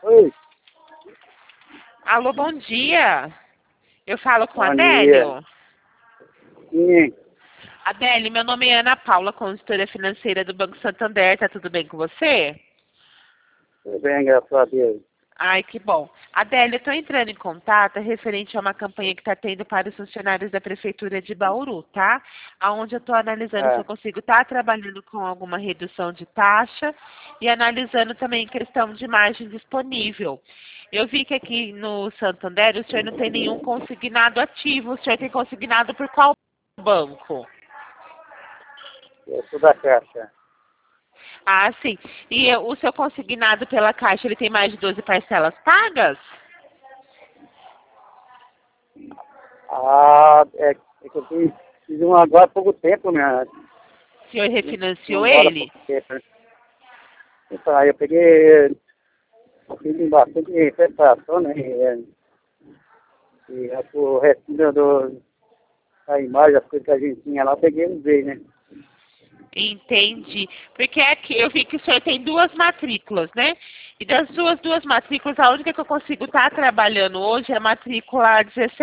Oi, Alô, bom dia. Eu falo com a bom Adélio. dia. Sim, Adélio, meu nome é Ana Paula, consultora financeira do Banco Santander. Tá tudo bem com você? tudo bem, graças a Deus. Ai, que bom. Adélio, eu estou entrando em contato referente a uma campanha que está tendo para os funcionários da Prefeitura de Bauru, tá? Onde eu estou analisando se eu Ah, consigo estar trabalhando com alguma redução de taxa e analisando também questão de margem disponível. Eu vi que aqui no Santander o senhor não tem nenhum consignado ativo. O senhor tem consignado por qual banco? eu sou da Caixa. Ah, sim. E o seu consignado pela Caixa, ele tem mais de 12 parcelas pagas? É que eu fiz um agora há pouco tempo, né? O senhor Fiz refinanciou agora há ele? pouco tempo, né? Então, aí eu peguei, fiz bastante prestação, né? E o restinho da imagem, as coisas que a gente tinha lá, eu peguei e usei, né? Entendi. Porque aqui eu vi que o senhor tem duas matrículas, né? E das duas matrículas, a única que eu consigo estar trabalhando hoje é a matrícula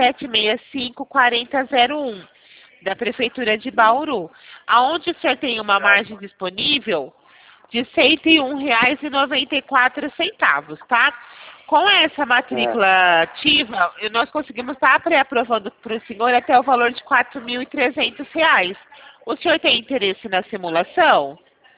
1765-4001, da Prefeitura de Bauru, aonde o senhor tem uma margem disponível de R$ 101,94, tá? Com essa É. matrícula ativa, nós conseguimos estar pré-aprovando para o senhor até o valor de R$ 4.300. O senhor tem interesse na simulação?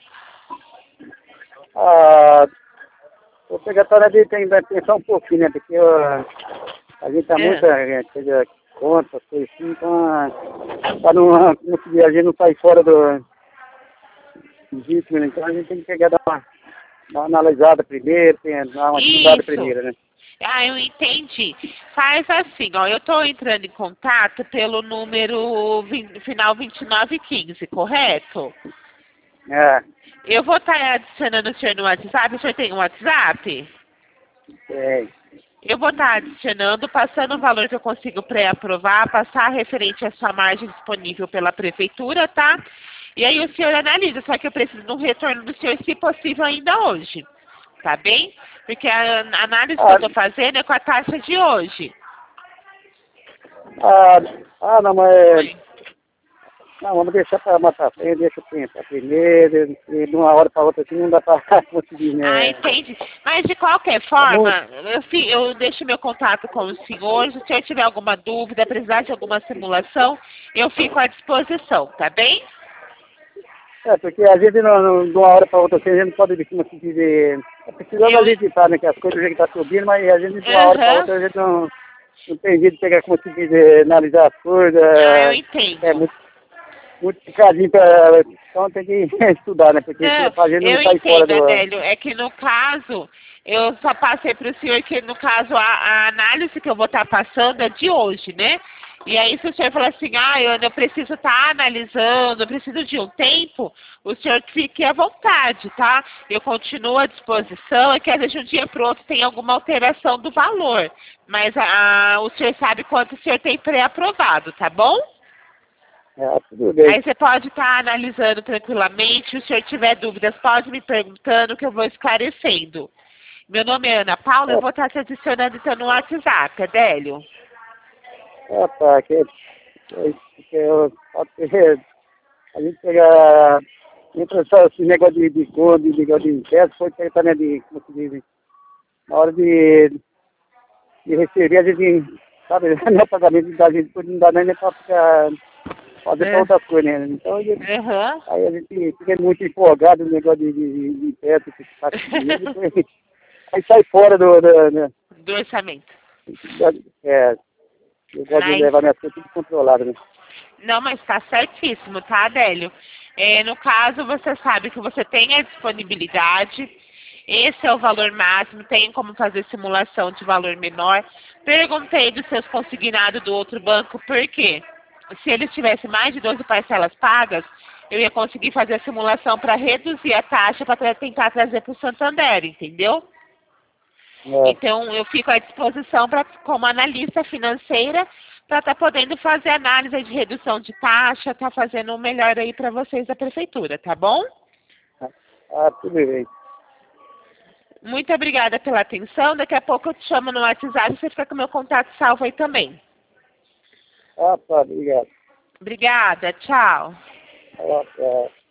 Ah, o pegatório ali tem que pensar um pouquinho, né? Porque a gente tá É. muita coisa contra, coisa assim, então, para não conseguir, a gente não sair fora do ritmo, né? Então a gente tem que pegar, dar uma analisada primeiro, dar uma estudada Isso. primeiro, né? Ah, eu entendi. Faz assim, ó, eu estou entrando em contato pelo número final 2915, correto? É, Eu vou estar adicionando o senhor no WhatsApp. O senhor tem um WhatsApp? é, Eu vou estar adicionando, passando o valor que eu consigo pré-aprovar, passar referente à sua margem disponível pela prefeitura, tá? E aí o senhor analisa, só que eu preciso de um retorno do senhor, se possível, ainda hoje. Tá bem? Porque a análise que eu ah, estou fazendo é com a taxa de hoje. não, mas Oi. não, vamos deixar para matar frente, deixa eu pensar primeiro, e de uma hora para outra assim não dá para conseguir, Ah, né? entendi. Mas de qualquer É forma, muito. eu deixo meu contato com o senhor. Se o senhor tiver alguma dúvida, precisar de alguma simulação, eu fico à disposição, tá bem? É, porque a gente de uma hora para outra assim, a gente não pode, como se dizer, precisando a Eu. gente tá, né? Que as coisas a gente tá subindo, mas a gente de uma hora para Aham. outra a gente não tem jeito de pegar, como se dizer, analisar as coisas, Ah, eu é entendo. muito picadinho para. Então tem que estudar, né? Porque Não, a gente não eu sai fora entendo, do. Adélio. É que no caso, eu só passei para o senhor que no caso a análise que eu vou estar passando é de hoje, né? E aí se o senhor falar assim, eu preciso estar analisando, eu preciso de um tempo, o senhor fique à vontade, tá? Eu continuo à disposição, é que às vezes de um dia para o outro tem alguma alteração do valor. Mas o senhor sabe quanto o senhor tem pré-aprovado, tá bom? Tudo bem. Aí você pode estar analisando tranquilamente. Se o senhor tiver dúvidas, pode me perguntando que eu vou esclarecendo. Meu nome é Ana Paula, eu vou estar te adicionando então no WhatsApp, Adélio. Tá, pode ser, a gente pega. Entra só esse negócio de cor, de negócio de impresso, pode ser também de, como se diz, na hora de receber, a gente, sabe, não é pagamento da gente, não dá nem para ficar, fazer para É. outras coisas, né? Então, Aham. aí a gente fica muito empolgado no negócio de impresso, que está com dinheiro, depois, aí sai fora Do orçamento. é, eu gosto de Mas, levar minhas coisas tudo controlado, né? não, mas está certíssimo, tá, Adélio? No caso, você sabe que você tem a disponibilidade. Esse é o valor máximo, tem como fazer simulação de valor menor. Perguntei dos seus consignados do outro banco, por quê? Se eles tivessem mais de 12 parcelas pagas, eu ia conseguir fazer a simulação para reduzir a taxa para tentar trazer para o Santander, entendeu? É, Então, eu fico à disposição como analista financeira para estar podendo fazer análise de redução de taxa, estar fazendo o melhor aí para vocês da prefeitura, tá bom? tudo bem. Muito obrigada pela atenção. Daqui a pouco eu te chamo no WhatsApp e você fica com o meu contato salvo aí também. Ah, tá, obrigado. Obrigada, tchau. Ah, tá.